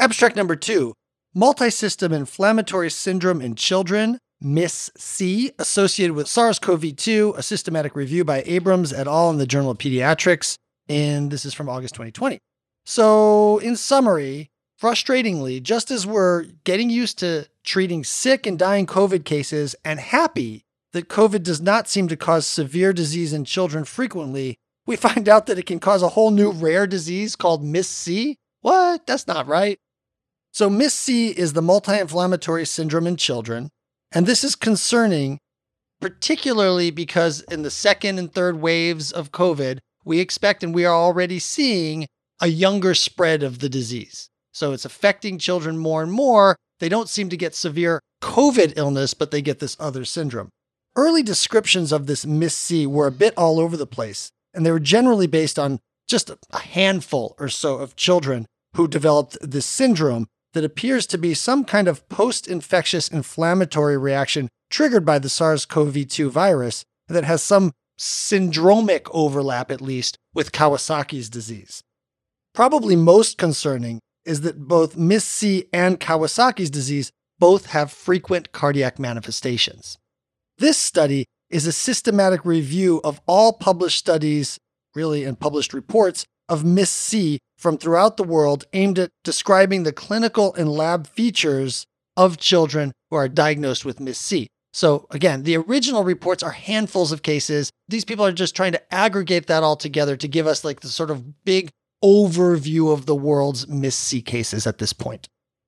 Abstract number 2, multisystem inflammatory syndrome in children, MIS-C, associated with SARS-CoV-2, a systematic review by Abrams et al. In the Journal of Pediatrics, and this is from August 2020. So, in summary, frustratingly, just as we're getting used to treating sick and dying COVID cases and happy that COVID does not seem to cause severe disease in children frequently, we find out that it can cause a whole new rare disease called MIS-C. What? That's not right. So MIS-C is the multi-inflammatory syndrome in children, and this is concerning, particularly because in the second and third waves of COVID, we expect and we are already seeing a younger spread of the disease. So it's affecting children more and more. They don't seem to get severe COVID illness, but they get this other syndrome. Early descriptions of this MIS-C were a bit all over the place, and they were generally based on just a handful or so of children who developed this syndrome that appears to be some kind of post-infectious inflammatory reaction triggered by the SARS-CoV-2 virus that has some syndromic overlap, at least, with Kawasaki's disease. Probably most concerning is that both MIS-C and Kawasaki's disease both have frequent cardiac manifestations. This study is a systematic review of all published studies, really, and published reports of MIS-C from throughout the world aimed at describing the clinical and lab features of children who are diagnosed with MIS-C. So again, the original reports are handfuls of cases. These people are just trying to aggregate that all together to give us like the sort of big overview of the world's MIS-C cases at this point.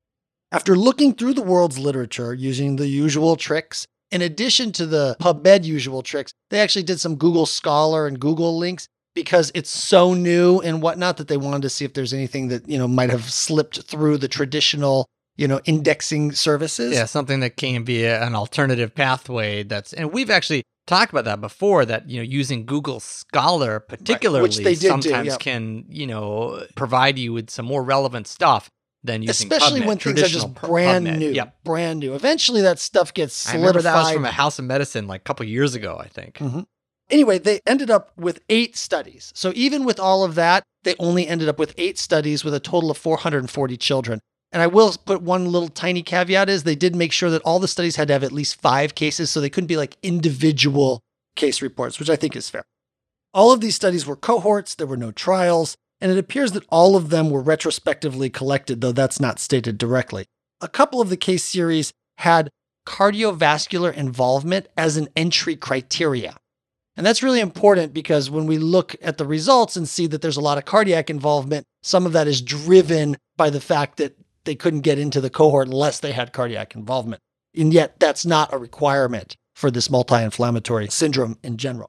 After looking through the world's literature using the usual tricks, in addition to the PubMed usual tricks, they actually did some Google Scholar and Google links because it's so new and whatnot that they wanted to see if there's anything that, might have slipped through the traditional, indexing services. Yeah, something that can be an alternative pathway and we've actually talked about that before, that, using Google Scholar particularly, which they did sometimes can, provide you with some more relevant stuff than using especially PubMed, when things are just brand new. Yep. Brand new. Eventually that stuff gets solidified. I remember that was from a House of Medicine like a couple years ago, I think. Mm-hmm. Anyway, they ended up with 8 studies. So even with all of that, they only ended up with 8 studies with a total of 440 children. And I will put one little tiny caveat is they did make sure that all the studies had to have at least 5 cases, so they couldn't be like individual case reports, which I think is fair. All of these studies were cohorts, there were no trials, and it appears that all of them were retrospectively collected, though that's not stated directly. A couple of the case series had cardiovascular involvement as an entry criteria. And that's really important because when we look at the results and see that there's a lot of cardiac involvement, some of that is driven by the fact that they couldn't get into the cohort unless they had cardiac involvement. And yet that's not a requirement for this multi-inflammatory syndrome in general.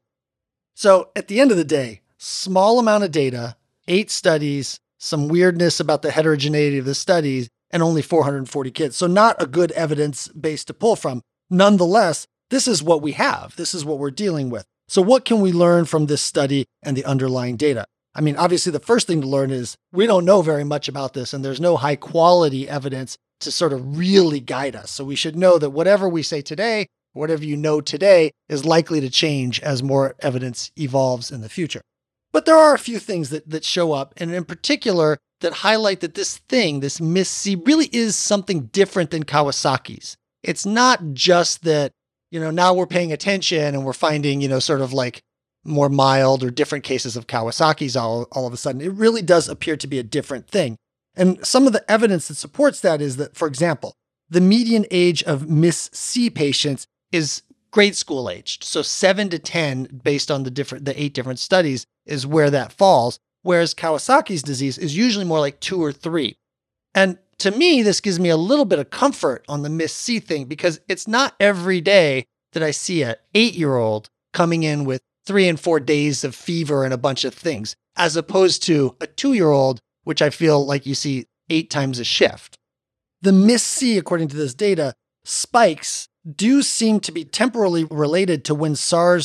So at the end of the day, small amount of data, 8 studies, some weirdness about the heterogeneity of the studies, and only 440 kids. So not a good evidence base to pull from. Nonetheless, this is what we have. This is what we're dealing with. So what can we learn from this study and the underlying data? I mean, obviously the first thing to learn is we don't know very much about this and there's no high quality evidence to sort of really guide us. So we should know that whatever we say today, whatever you know today is likely to change as more evidence evolves in the future. But there are a few things that show up, and in particular that highlight that this thing, this MIS-C, really is something different than Kawasaki's. It's not just that, now we're paying attention and we're finding, sort of like more mild or different cases of Kawasaki's all of a sudden. It really does appear to be a different thing. And some of the evidence that supports that is that, for example, the median age of MIS-C patients is grade school aged. So 7 to 10, based on the 8 different studies, is where that falls. Whereas Kawasaki's disease is usually more like 2 or 3. And to me, this gives me a little bit of comfort on the MIS-C thing because it's not every day that I see an 8-year-old coming in with 3 and 4 days of fever and a bunch of things, as opposed to a 2-year-old, which I feel like you see 8 times a shift. The MIS-C, according to this data, spikes do seem to be temporally related to when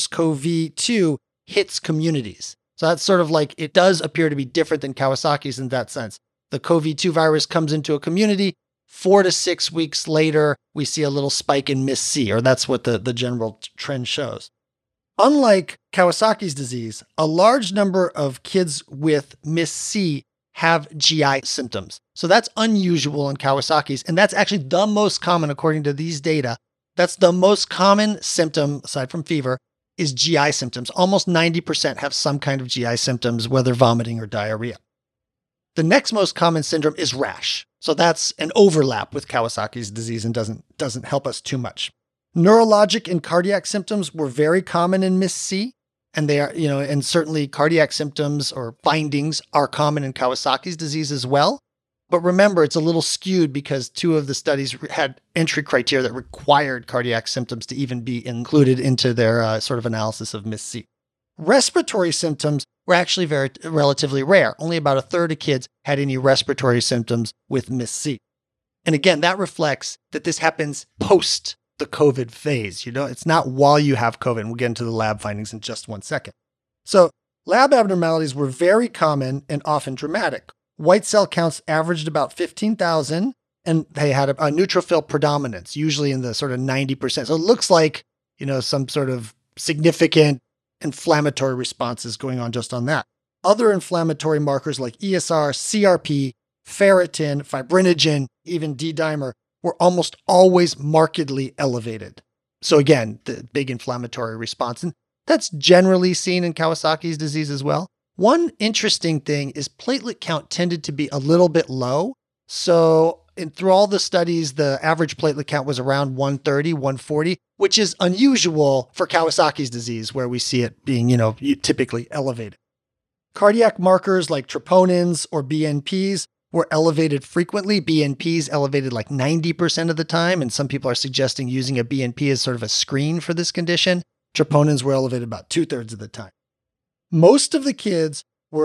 SARS-CoV-2 hits communities. So that's sort of like, it does appear to be different than Kawasaki's in that sense. The CoV-2 virus comes into a community, 4 to 6 weeks later, we see a little spike in MIS-C, or that's what the general trend shows. Unlike Kawasaki's disease, a large number of kids with MIS-C have GI symptoms. So that's unusual in Kawasaki's. And that's actually the most common, according to these data. That's the most common symptom, aside from fever, is GI symptoms. Almost 90% have some kind of GI symptoms, whether vomiting or diarrhea. The next most common syndrome is rash. So that's an overlap with Kawasaki's disease and doesn't help us too much. Neurologic and cardiac symptoms were very common in MIS-C. And they are, and certainly cardiac symptoms or findings are common in Kawasaki's disease as well. But remember, it's a little skewed because 2 of the studies had entry criteria that required cardiac symptoms to even be included into their sort of analysis of MIS-C. Respiratory symptoms were actually relatively rare. Only about a third of kids had any respiratory symptoms with MIS-C. And again, that reflects that this happens post the COVID phase. It's not while you have COVID. And we'll get into the lab findings in just one second. So lab abnormalities were very common and often dramatic. White cell counts averaged about 15,000, and they had a neutrophil predominance, usually in the sort of 90%. So it looks like, some sort of significant inflammatory responses going on just on that. Other inflammatory markers like ESR, CRP, ferritin, fibrinogen, even D-dimer were almost always markedly elevated. So again, the big inflammatory response. And that's generally seen in Kawasaki's disease as well. One interesting thing is platelet count tended to be a little bit low. So through all the studies, the average platelet count was around 130, 140, which is unusual for Kawasaki's disease, where we see it being, typically elevated. Cardiac markers like troponins or BNPs were elevated frequently. BNPs elevated like 90% of the time, and some people are suggesting using a BNP as sort of a screen for this condition. Troponins were elevated about 2/3 of the time. Most of the kids were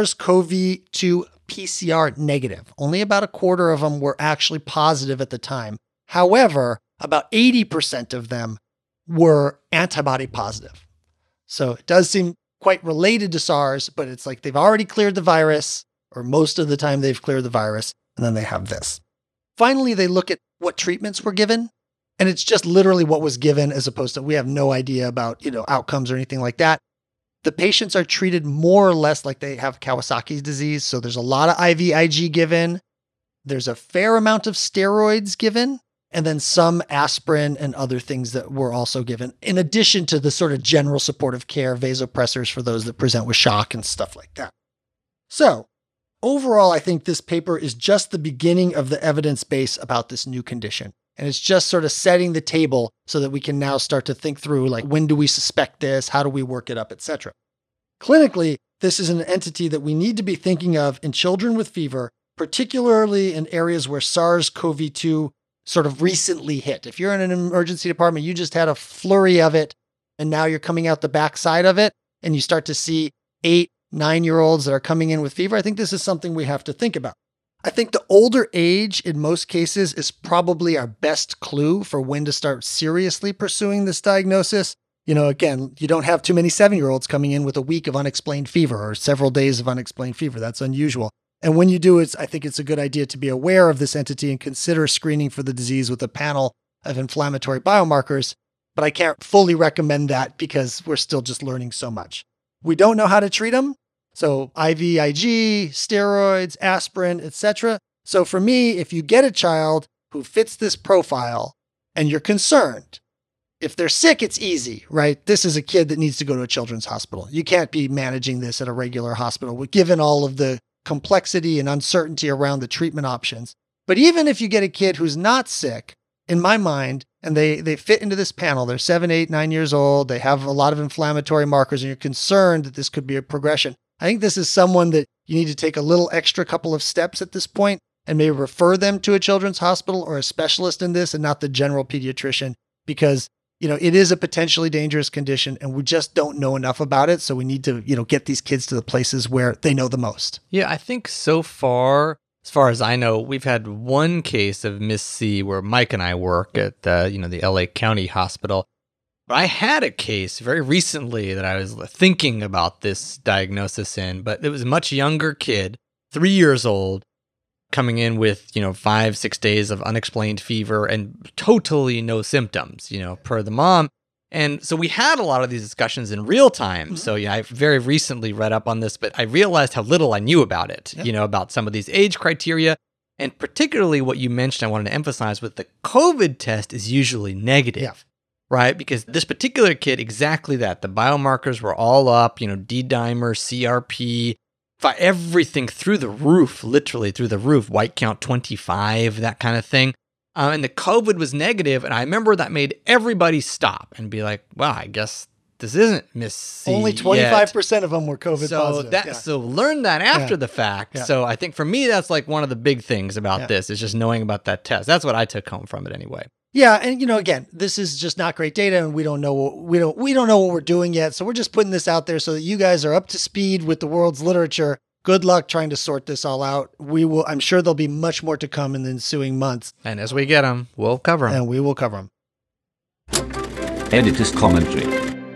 SARS-CoV-2 PCR negative. Only about a quarter of them were actually positive at the time. However, about 80% of them were antibody positive. So it does seem quite related to SARS, but it's like they've already cleared the virus, or most of the time they've cleared the virus, and then they have this. Finally, they look at what treatments were given, and it's just literally what was given, as opposed to, we have no idea about, outcomes or anything like that. The patients are treated more or less like they have Kawasaki's disease. So there's a lot of IVIG given. There's a fair amount of steroids given, and then some aspirin and other things that were also given, in addition to the sort of general supportive care, vasopressors for those that present with shock and stuff like that. So overall, I think this paper is just the beginning of the evidence base about this new condition. And it's just sort of setting the table so that we can now start to think through, like, when do we suspect this? How do we work it up, etc. Clinically, this is an entity that we need to be thinking of in children with fever, particularly in areas where SARS-CoV-2 sort of recently hit. If you're in an emergency department, you just had a flurry of it, and now you're coming out the backside of it, and you start to see 8, 9-year-olds that are coming in with fever. I think this is something we have to think about. I think the older age in most cases is probably our best clue for when to start seriously pursuing this diagnosis. Again, you don't have too many 7-year-olds coming in with a week of unexplained fever or several days of unexplained fever. That's unusual. And when you do, I think it's a good idea to be aware of this entity and consider screening for the disease with a panel of inflammatory biomarkers. But I can't fully recommend that because we're still just learning so much. We don't know how to treat them. So IVIG, steroids, aspirin, etc. So for me, if you get a child who fits this profile and you're concerned, if they're sick, it's easy, right? This is a kid that needs to go to a children's hospital. You can't be managing this at a regular hospital, given all of the complexity and uncertainty around the treatment options. But even if you get a kid who's not sick, in my mind, and they fit into this panel, they're 7, 8, 9 years old, they have a lot of inflammatory markers, and you're concerned that this could be a progression, I think this is someone that you need to take a little extra couple of steps at this point and maybe refer them to a children's hospital or a specialist in this and not the general pediatrician, because, it is a potentially dangerous condition and we just don't know enough about it. So we need to, get these kids to the places where they know the most. Yeah, I think so far, as far as I know, we've had one case of MIS-C where Mike and I work at the LA County Hospital. I had a case very recently that I was thinking about this diagnosis in, but it was a much younger kid, 3 years old, coming in with, 5, 6 days of unexplained fever and totally no symptoms, per the mom. And so we had a lot of these discussions in real time. Mm-hmm. So I very recently read up on this, but I realized how little I knew about it, about some of these age criteria. And particularly what you mentioned, I wanted to emphasize with the COVID test is usually negative, right? Because this particular kid, exactly that. The biomarkers were all up, D-dimer, CRP, everything through the roof, literally through the roof, white count 25, that kind of thing. And the COVID was negative, and I remember that made everybody stop and be like, "Wow, I guess this isn't Miss C." Only 25% of them were COVID positive. So learn that after the fact. Yeah. So I think for me, that's like one of the big things about this is just knowing about that test. That's what I took home from it anyway. Yeah, and again, this is just not great data, and we don't know what we're doing yet. So we're just putting this out there so that you guys are up to speed with the world's literature. Good luck trying to sort this all out. I'm sure there'll be much more to come in the ensuing months. And as we get them, we'll cover them. And we will cover them. Editor's commentary.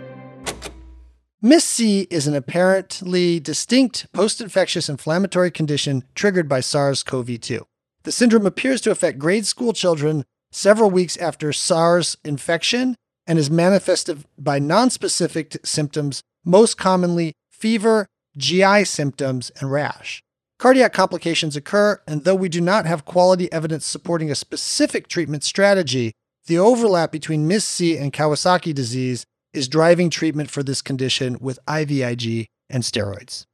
MIS-C is an apparently distinct post-infectious inflammatory condition triggered by SARS-CoV-2. The syndrome appears to affect grade school children several weeks after SARS infection and is manifested by nonspecific symptoms, most commonly fever, GI symptoms, and rash. Cardiac complications occur, and though we do not have quality evidence supporting a specific treatment strategy, the overlap between MIS-C and Kawasaki disease is driving treatment for this condition with IVIG and steroids.